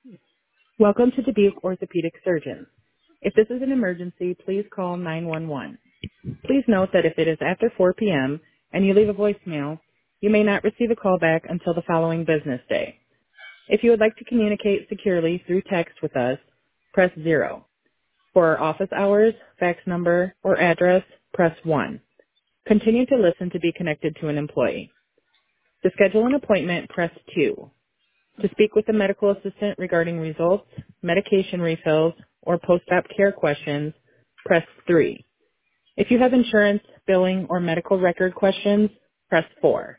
Welcome to Dubuque Orthopedic Surgeons. If this is an emergency, please call 911. Please note that if it is after 4 p.m. and you leave a voicemail, you may not receive a call back until the following business day. If you would like to communicate securely through text with us, press 0. For our office hours, fax number, or address, press 1. Continue to listen to be connected to an employee. To schedule an appointment, press 2. To speak with a medical assistant regarding results, medication refills, or post-op care questions, press 3. If you have insurance, billing, or medical record questions, press 4.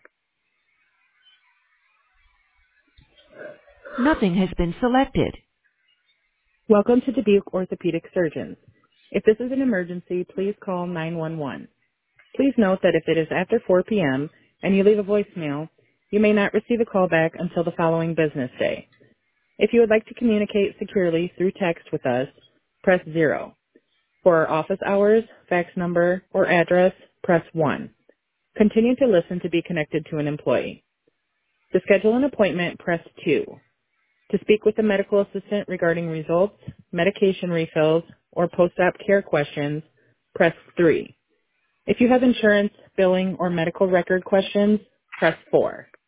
Nothing has been selected. Welcome to Dubuque Orthopedic Surgeons. If this is an emergency, please call 911. Please note that if it is after 4 p.m. and you leave a voicemail, you may not receive a call back until the following business day. If you would like to communicate securely through text with us, press 0. For our office hours, fax number, or address, press 1. Continue to listen to be connected to an employee. To schedule an appointment, press 2. To speak with a medical assistant regarding results, medication refills, or post-op care questions, press 3. If you have insurance, billing, or medical record questions, press 4.